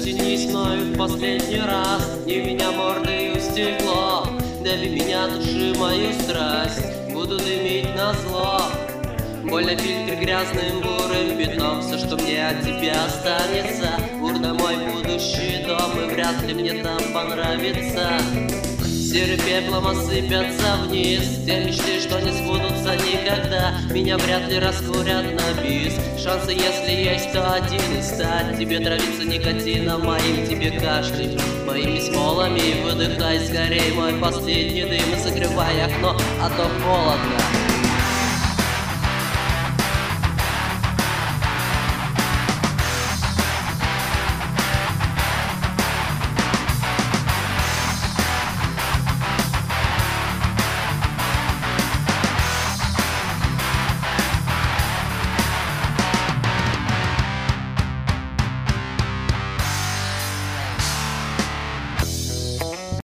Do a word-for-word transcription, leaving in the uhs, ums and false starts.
Затянись мною в последний раз, не в меня мордой в стекло. Дави меня, души мою страсть, буду дымить назло. Больно фильтр грязным бурым пятном, все, что мне от тебя останется. Урна мой будущий дом, и вряд ли мне там понравится. Серый пеплом осыпятся вниз те мечты, что не сбудутся никогда. Меня вряд ли раскурят на бис. Шансы, если есть, то один из ста. Тебе травиться никотином моим, тебе кашлять моими смолами. Выдыхай скорей мой последний дым и закрывай окно, а то холодно.